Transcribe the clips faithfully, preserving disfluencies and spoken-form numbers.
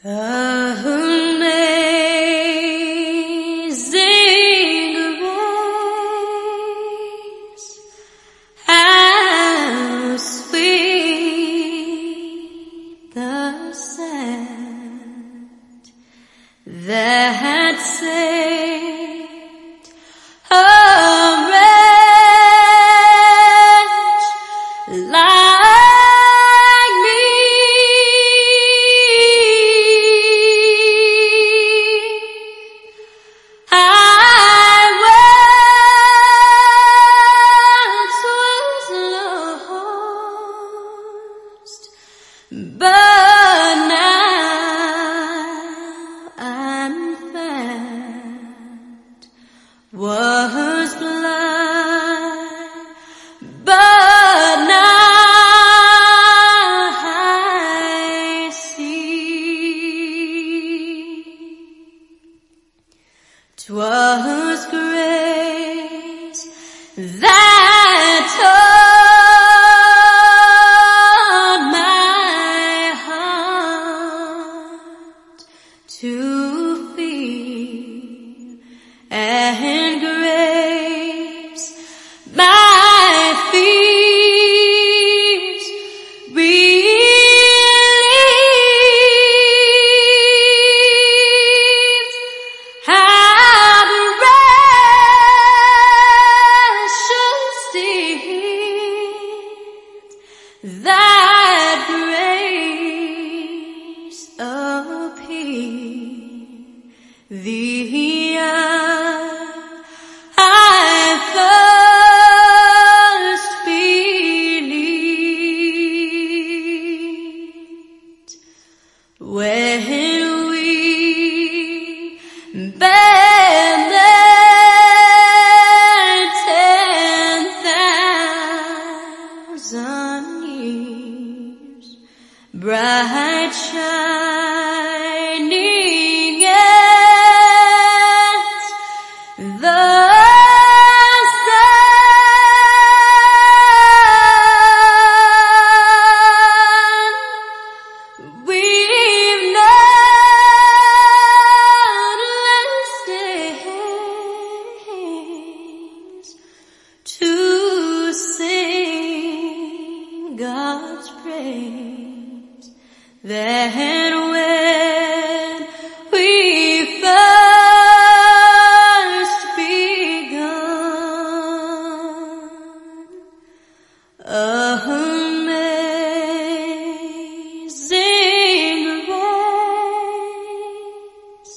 Amazing grace, how sweet the sound that saved a wretch like me. I once was lost, but now I'm found. Was blind, but now I see. 'Twas grace that taught my heart to feel, and grace my fears relieved. How precious did that grace appear the hour I first believed, when we bare ten thousand years, bright shining as the sun. We've numberless days to sing God's praise. Then when we first begun, amazing grace,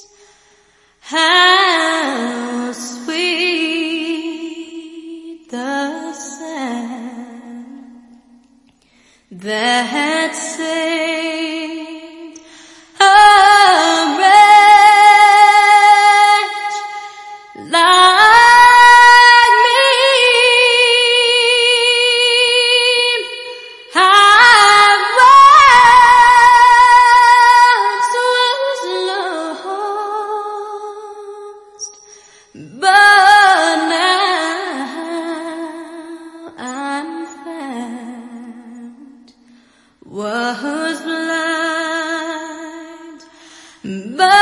how sweet the sound that saved a wretch like me. I once was lost, but now I'm found. Was blind, but